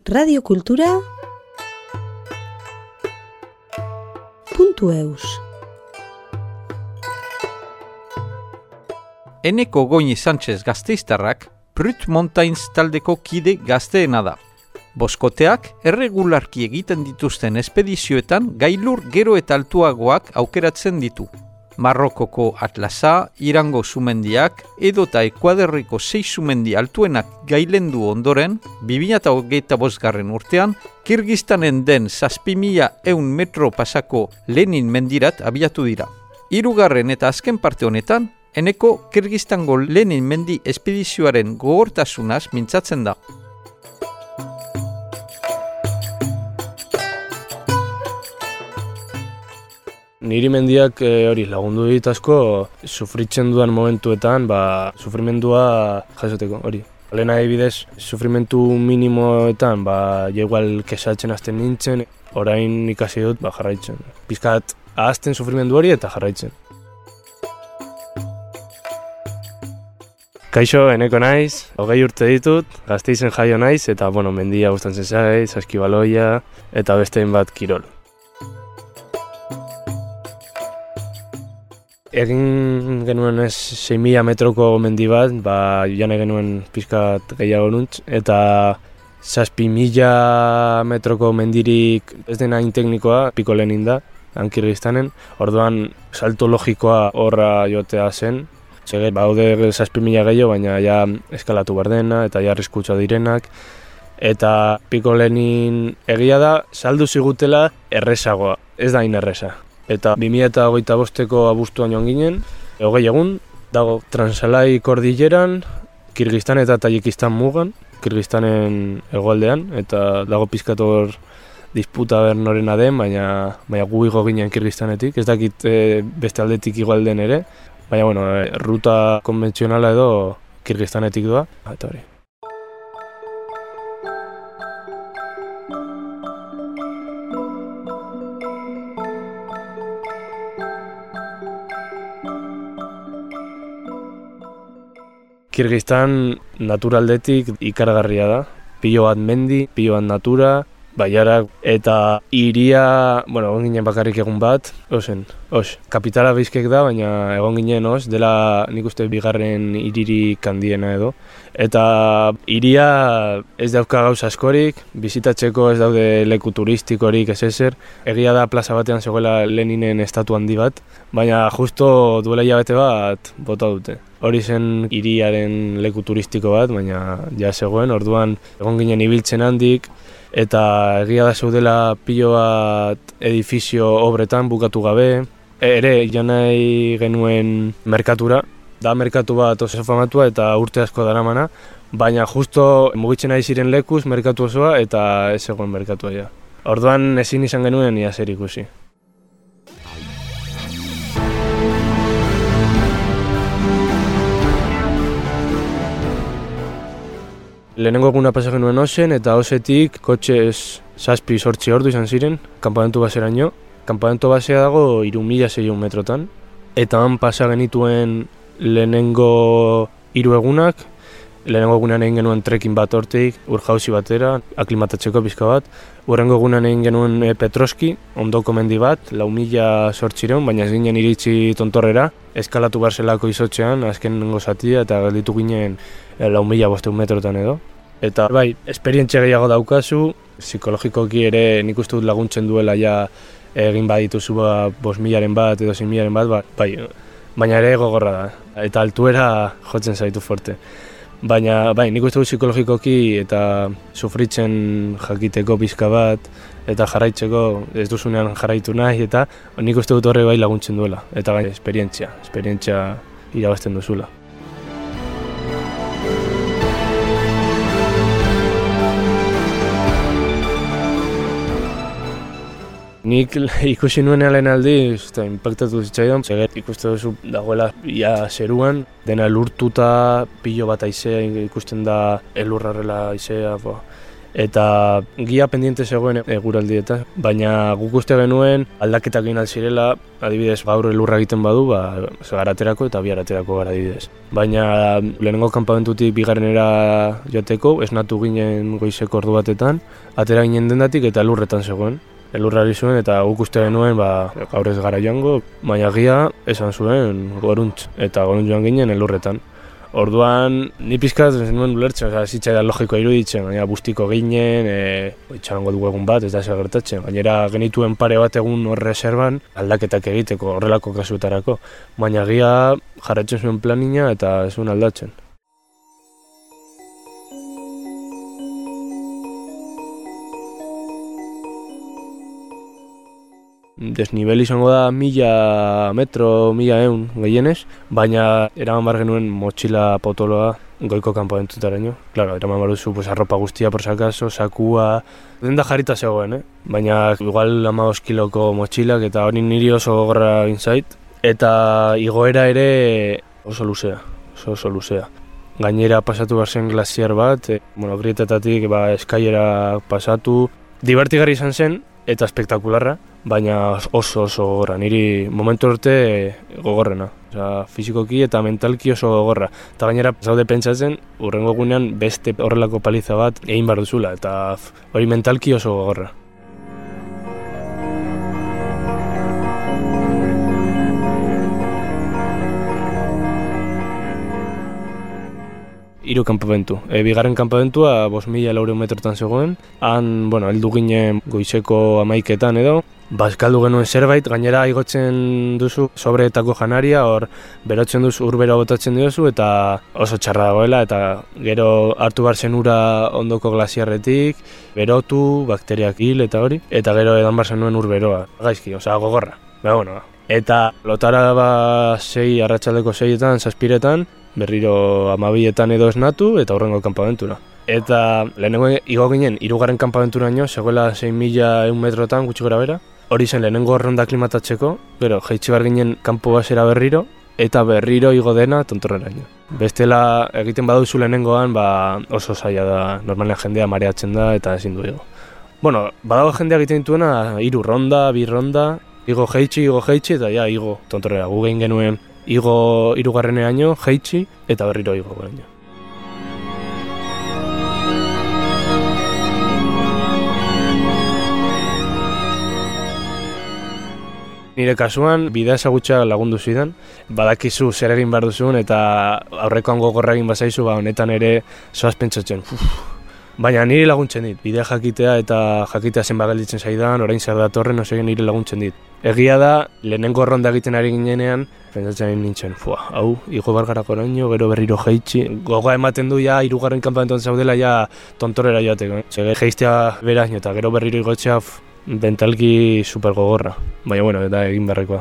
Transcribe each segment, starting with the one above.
radiokultura.eus. Eneko Goñi Sánchez Gasteiztarrak Prut Mountains taldeko kide gazteena da. Boskoteak erregularki egiten dituzten espedizioetan gailur gero eta altuagoak aukeratzen ditu. Marrokoko Atlasa, Irango sumendiak edota Ekuaderriko 6 sumendi altuenak gailendu ondoren, 2025 urtean, Kirgistanen den 7.100 metro pasako Lenin mendirat abiatu dira. Hirugarren eta azken parte honetan, Eneko Kirgistango Lenin mendi espedizioaren gogortasunaz mintzatzen da. Niri mendiak lagundu dit asko sufritzen dudan momentuetan, sufrimendua jasoteko, hori. Lehen adibidez, sufrimentu minimoetan, igual kesatzen hasten nintzen, orain ikasi dut jarraitzen. Pizkat ahazten sufrimendu hori eta jarraitzen. Kaixo, Eneko naiz, 20 urte ditut, Gasteizen jaio naiz, eta mendia gustatzen zait, saskibaloia eta beste hainbat kirol. Egin genuen 6.000 metroko mendi bat, joan genuen pizkat gehiago nuntz, eta 7.000 metroko mendirik ez dena hain teknikoa, Piko Lenin da, Kirgistanen, orduan salto logikoa horra jotea zen. Baude 7.000 gehiago, baina ja eskalatu behar dena, eta ja arriskutsa direnak. Eta Piko Lenin egia da, saldu zigutela errezagoa, ez da hain erreza. Eta 2025ko abuztuan joan ginen, 20 egun, dago Transalai kordilleran, Kirgistan eta Tajikistan mugan, Kirgistanen hegoaldean, eta dago pizkator disputa ber norena den, baina gu igo ginen Kirgistanetik, ez dakit beste aldetik igualden ere, baina ruta konbentzionala edo Kirgistanetik doa, eta hori. Kirgistan naturaldetik ikaragarria da. Pilo bat mendi, pilo bat natura, baiarak eta hiria, egon ginen bakarrik egun bat, kapitala Bizkaik da, baina egon ginen dela nik uste bigarren hiririk handiena edo. Eta hiria ez dauka gauza askorik, bizitatzeko ez daude leku turistikorik ez ezer. Egia da plaza batean zegoela Leninen estatu handi bat, baina justo duela hilabete bat bota dute. Hori zen hiriaren leku turistiko bat, baina ja zegoen, orduan egon ginen ibiltzen handik, eta egia da zeudela pilo bat edifizio obretan bukatu gabe. Ere, joan nahi genuen merkatura, da merkatu bat oso famatua eta urte asko daramana, baina justo mugitzen nahi ziren lekuz merkatu osoa eta ez egon merkatua ja. Orduan ezin izan genuen ia zer ikusi. Lehenengo eguna pasa genuen Osen eta Osetik kotxez 7-8 ordu izan ziren, kanpamentu baseraino. Kanpamentu basea dago 3.600 metrotan, eta han pasa genituen lehenengo 3 egunak. Lehenengo egunan egin genuen trekking bat hortik, ur-jauzi batera, aklimatatzeko pizka bat. Hurrengo egunan egin genuen Petroski, ondoko mendi bat, 4.800, baina ez ginen iritsi tontorrera. Eskalatu barzelako izotzean, azken zatia, eta gelditu ginen 4.500 metrotan edo. Eta esperientzia gehiago daukazu, psikologikoki ere nik uste dut laguntzen duela ja egin badituzu 5.000-aren bat edo 6.000-aren bat, baina ere gogorra da, eta altuera jotzen zaitu forte. Baina nik uste dut psikologikoki eta sufritzen jakiteko pizka bat eta jarraitzeko ez duzunean jarraitu nahi, eta nik uste dut horre laguntzen duela, eta esperientzia irabazten duzula. Nik ikusi nuenean lehen aldi, inpaktatu zitzaidan, ikusten duzu dagoela ia zeruan, dena lurtuta, pilo bat haizea ikusten da elurrarrela haizea, Eta gia pendiente zegoen eguraldieta, baina guk uste genuen aldaketak egin alzirela, adibidez gaur elurra egiten badu, garaterako eta biharaterako gara adibidez. Baina lehenengo kanpamentutik bigarrenera joateko, esnatu ginen goizeko ordu batetan, atera ginen dendatik eta elurretan zegoen. Elurrari zuen eta guk uste genuen gaur ez gara joango, baina gia esan zuen goruntz, eta goruntz joan ginen elurretan. Orduan, ni pizkat nuen ulertzen, zitzaidan logikoa iruditzen, baina bustiko ginen, itxarango dugu egun bat, ez da zer gertatzen. Gainera genituen pare bat egun hor reserban aldaketak egiteko horrelako kasuetarako, baina gia jarraitzen zuen planina eta ez zuen aldatzen. Desnivel izango da 1000 metro, 1100 gehienez, baina eraman bar genuen motxila potoloa goiko kanpamentuetaraino. Claro, eraman bar duzu arropa guztia por si acaso, sakua, denda jarrita zegoen, baina igual 15 kiloko motxilak eta hori niri oso gogorra egin zait. Eta igoera ere oso luzea. Gainera pasatu behar zen glaziar bat, grietetatik eskaiera pasatu. Divertigarri izan zen eta espektakularra, baina oso gogorra, niri momentu urte gogorrena. Fisikoki eta mentalki oso gogorra. Eta gainera, zaude pentsatzen, hurrengo egunean beste horrelako paliza bat egin behar duzula, eta hori mentalki oso gogorra. Hiru kanpamentu. Bigarren kanpamentua 5.400 metrotan zegoen. Han, heldu ginen goizeko 11etan edo. Bazkaldu genuen zerbait, gainera igotzen duzu sobreetako janaria, hor berotzen duzu, urbera botatzen diozu eta oso txarra dagoela, eta gero hartu bar zen ura ondoko glaziarretik, berotu, bakteriak hil eta hori, eta gero edan bar zenuen urberoa. Gaizki, gogorra. Eta lotara arratsaldeko 6etan, 7etan, berriro 12etan edo esnatu eta hurrengo kanpamentura. Eta lehenengo igo ginen, 3. kanpamenturaino, zegoela 6.100 metrotan gutxi gora bera. Hori zen lehenengo ronda aklimatatzeko, gero jaitsi bar ginen kanpo basera berriro, eta berriro igo dena tontorreraino. Bestela egiten baduzu lehenengoan, oso zaila da, normalean jendea mareatzen da eta ezin du igo. Badago jendea egiten dituena, 3 ronda, 2 ronda, igo jaitsi eta igo tontorrera. Gu egin genuen igo 3. jaitsi eta berriro igo garaino. Nire kasuan, bidea ezagutza lagundu zidan, badakizu zer egin behar duzun eta aurrekoan gogorra egin bazaizu, honetan ere zoaz pentsatzen. Baina nire laguntzen dit, bidea jakitea eta jakitea zenba gelditzen zaidan, orain zer datorren, nire laguntzen dit. Egia da, lehenengo ronda egiten ari ginenean, pentsatzen nintzen, hau, igo bargarako oraino, gero berriro jaitsi. Gogoa ematen du 3. kanpamentuan zaudela tontorera joateko. Jaistea beraino eta gero berriro igotzea bentalki super gogorra. Baina, eta egin beharrekoa.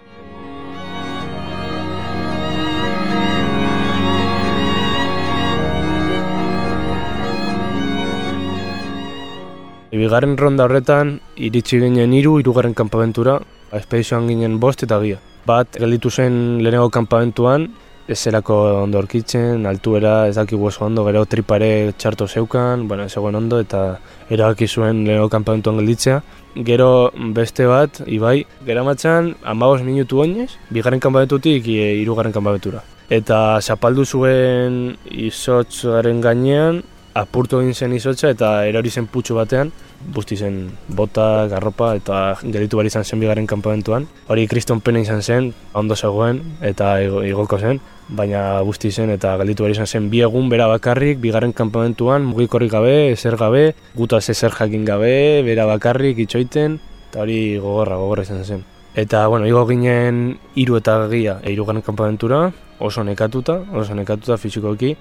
Bigarren ronda horretan, iritsi ginen 3. kanpamentura, espedizioan ginen 5 eta gia. Bat, gelditu zen lehenengo kanpamentuan, ez zerako ondo aurkitzen, altuera, ez dakigu oso ondo, gero tripare txarto zeukan, ez zegoen ondo, eta erabaki zuen lehenengo kanpamentuan gelditzea. Gero beste bat, Ibai, geramatzan 15 minutu oinez, 2. kanpamentutik 3. kanpamentura. Eta zapaldu zuen izotzaren gainean, apurtu egin zen izotza eta erori zen putxu batean, busti zen bota, garropa eta gelditu behar izan zen 2. kanpamentuan. Hori kriston pena izan zen, ondo zegoen eta igoko zen, baina busti zen eta gelditu behar izan zen 2 egun bera bakarrik, 2. kanpamentuan, mugikorrik gabe, ezer gabe, gutaz ezer jakin gabe, bera bakarrik itxoiten, eta hori gogorra izan zen. Eta, igo ginen 3 eta gia 3. kanpamentura, oso nekatuta fisikoki.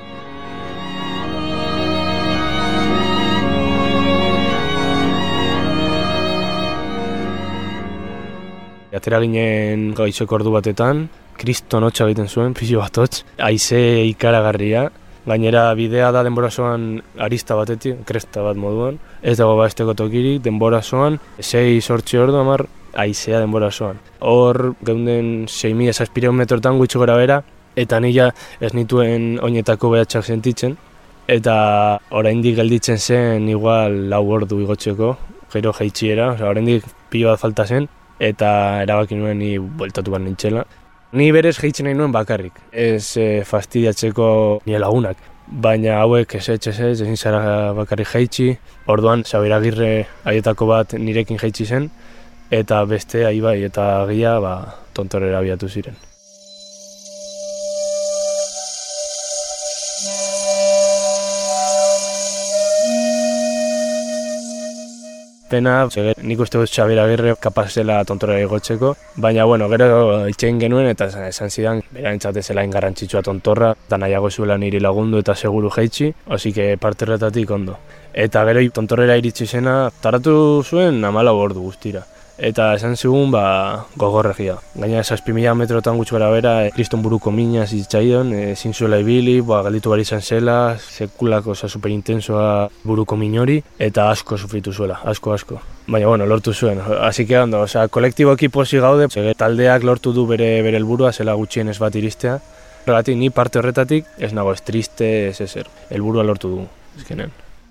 Atera ginen goizeko ordu batetan, kriston hotza egiten zuen, pixo bat hotz, haize ikaragarria. Gainera bidea da denborazoan arista batetik, kresta bat moduan. Ez dago bazteko tokirik, denborazoan, 6-8 ordu amar, haizea denborazoan. Hor, geunden 6.700 metrotan gutxi gora bera, eta nila ez nituen oinetako behatxak sentitzen. eta oraindik gelditzen zen igual 4 ordu igotzeko, gero jaitsiera, oraindik pilo bat falta zen, eta erabaki nuen ni bueltatu bat nintzela. Ni berez jaitzen nahi nuen bakarrik, ez fastidiatzeko nire lagunak. Baina hauek ez, ezin zara bakarrik jaitsi. Orduan, Xabier Agirre haietako bat nirekin jaitsi zen, eta beste Aibai eta Gia Tontorrera abiatu ziren. Pena, nik uste dut Xabier Agirre kapaz zela Tontorrera igotzeko, baina gero itxegin genuen eta esan zidan berarentzat ez zela garrantzitsua Tontorra, eta nahiago zuela niri lagundu eta seguru jaitsi, osike parte horretatik ondo. Eta gero Tontorrera iritsi zena, taratu zuen 14 ordu guztira. Eta esan zigun gogorregia. Gaina 7.000 metrotan gutxi gara bera, kriston buruko mina zitzaion, ezin zuela ibili, galditu bari izan zela, sekulako superintensoa buruko minori, eta asko sufritu zuela, asko. Baina lortu zuen, así que ondo, kolektiboki pozik gaude, taldeak lortu du bere helburua, zela gutxienez bat iristea. Horregatik ni parte horretatik ez nago ez triste, ez ezer, helburua lortu du, ezkenean.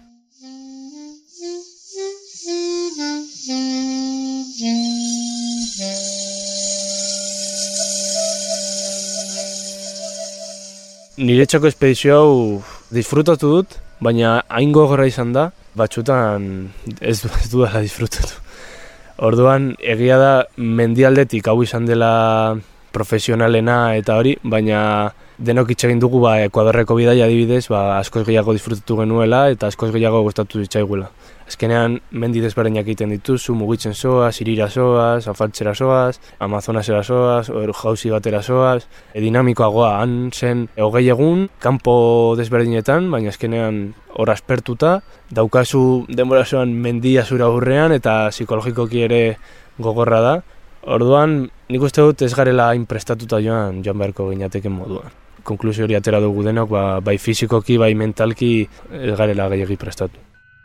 Niretzako espedizio hau disfrutatu dut, baina hain gogorra izan da, batzutan ez dudala disfrutatu. Orduan, egia da mendialdetik hau izan dela profesionalena eta hori, baina denok itxegin dugu Ekuadorreko bidaia adibidez, askoz gehiago disfrutatu genuela eta askoz gehiago gustatu zitzaigula. Azkenean, mendi desberdinak egiten dituzu, mugitzen zoaz, Irira zoaz, Afaltzera zoaz, Amazonasera zoaz, jauzi batera zoaz. Dinamikoagoa han zen 20 egun, kanpo desberdinetan, baina azkenean hor aspertuta. Daukazu denbora zoan mendia zura aurrean eta psikologikoki ere gogorra da. Orduan, nik uste dut ez garela hain prestatuta joan beharko ginateken moduan. Konklusio hori atera dugu denok, bai fizikoki, bai mentalki ez garela gehiagi prestatu.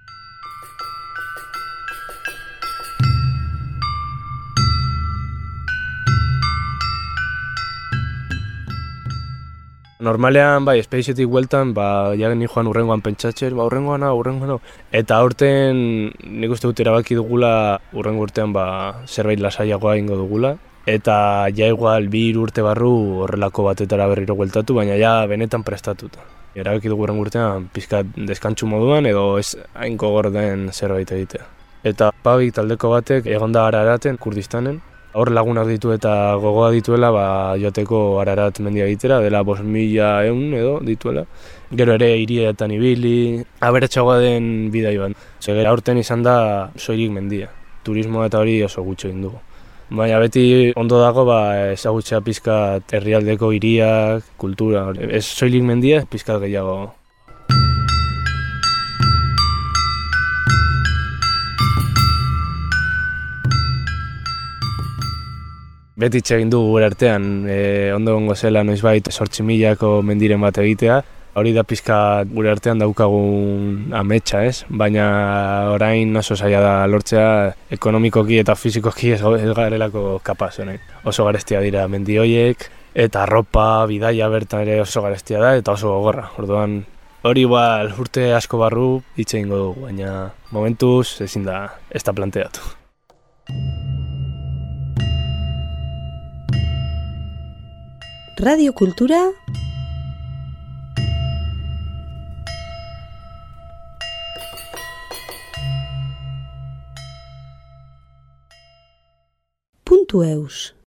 Normalean, espediziotik bueltan, jagen joan urrengoan pentsatzer, urrengoan hau. Eta aurten nik uste dut erabaki dugula, urrengo urtean zerbait lasaiagoa egingo dugula. Eta igual 2 urte barru horrelako batetara berriro bueltatu, baina benetan prestatuta. Erabaki dugu urrengo urtean pizkat deskantsu moduan edo ez hain gogor den zerbait egitea. Eta Pabik taldeko batek egonda Araraten, Kurdistanen. Hor lagunak ditu eta gogoa dituela joateko Ararat mendia egitera, dela 5.000 edo dituela. Gero ere hirietan ibili, aberatsagoa den bidaioan. Segera aurten izan da soilik mendia. Turismoa eta hori oso gutxo egin dugu. Baina beti ondo dago ezagutzea pizkat herrialdeko hiriak, kultura. Ez soilik mendia, pizkat gehiago. Beti egin dugu gure artean, ondo gongo zela noizbait 8.000ko mendiren bat egitea. Hori da pizka gure artean daukagun ametsa, ez? Baina orain oso zaila da lortzea, ekonomikoki eta fizikoki ez garelako kapaz honen. Oso garestia dira mendi horiek, eta arropa, bidaia bertan ere oso garestia da, eta oso gogorra. Orduan, hori urte asko barru hitz egingo dugu, baina momentuz ezin da ez da planteatu. Radio Kultura .eus